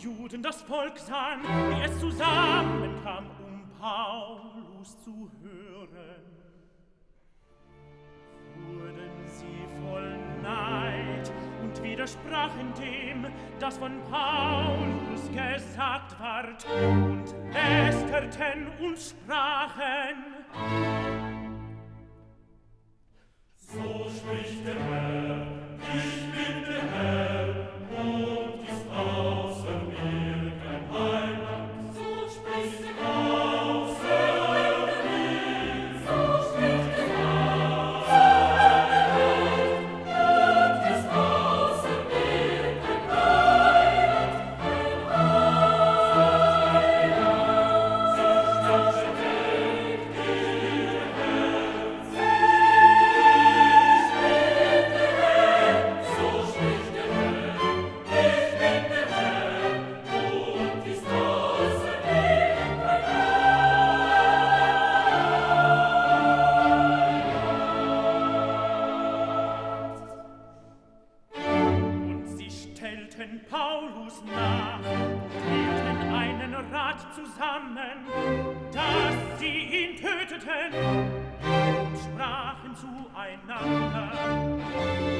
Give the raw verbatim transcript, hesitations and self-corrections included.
Juden das Volk sahen, wie es zusammenkam, um Paulus zu hören, wurden sie voll Neid und widersprachen dem, das von Paulus gesagt ward, und lästerten und sprachen: So spricht der Herr, ich bin der Herr, und ist außer mir kein Heiland. So spricht der Herr, außer mir, so spricht der Herr, und ist außer mir kein Heiland, kein Heiland. So spricht der Paulus nach und hielten einen Rat zusammen, dass sie ihn töteten, und sprachen zueinander: